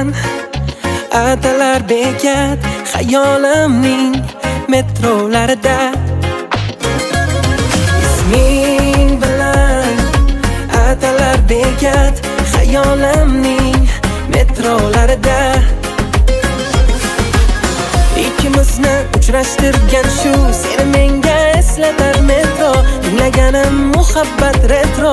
bilan atalar bekat xayolimning metrolarida. Isming bilan atalar bekat xayolimning metrolarida. Ikkimizni uchrashtirgan shu seni menga eslatar metro. Dinlaganim muhabbat retro.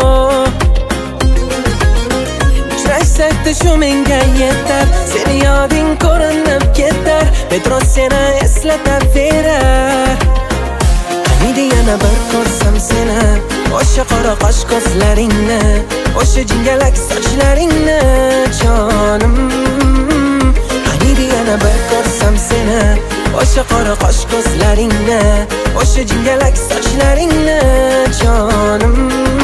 Uchrashsak-da shu menga yetar. Seni yoding ko'rinib ketar. Metro seni eslatar verar. Qaniydi yana bir ko'rsam seni, o'sha qora qosh ko'zlaringni, o'sha jingalak sochlaringni jonim. Qaniydi yana bir ko'rsam seni, o'sha qora qosh ko'zlaringni, o'sha jingalak sochlaringni jonim.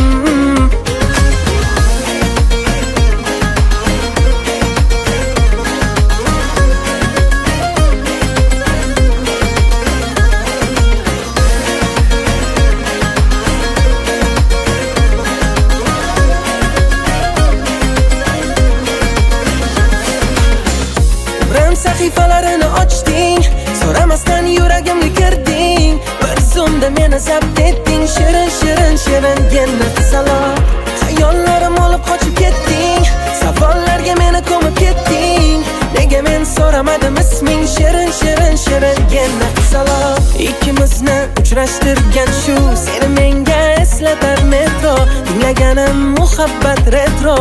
Sahifalarini ochding, so'ramasdan yuragimga kirding. Bir zumda meni zabt etding. Shirin shirin shiringina qizaloq, xayollarim olib qochib ketding. Savollarga meni ko'mib ketding. Nega men so'ramadim isming? Shirin shirin shiringina qizaloq. Ikkimizni uchrashtirgan shu seni menga eslatar metro. Dinlaganim muhabbat retro.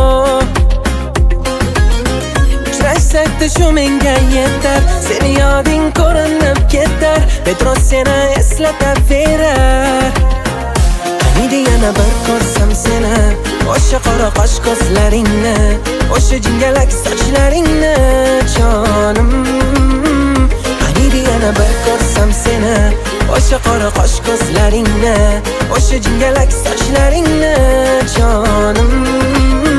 Uchrashsak-da shu menga yetar. Seni yoding ko'rinib ketar. Metro seni eslatar verar. Qaniydi yana bir ko'rsam seni, o'sha qora qosh ko'zlaringni, o'sha jingalak sochlaringni jonim. Qaniydi yana bir ko'rsam seni, o'sha qora qosh ko'zlaringni, o'sha jingalak sochlaringni jonim.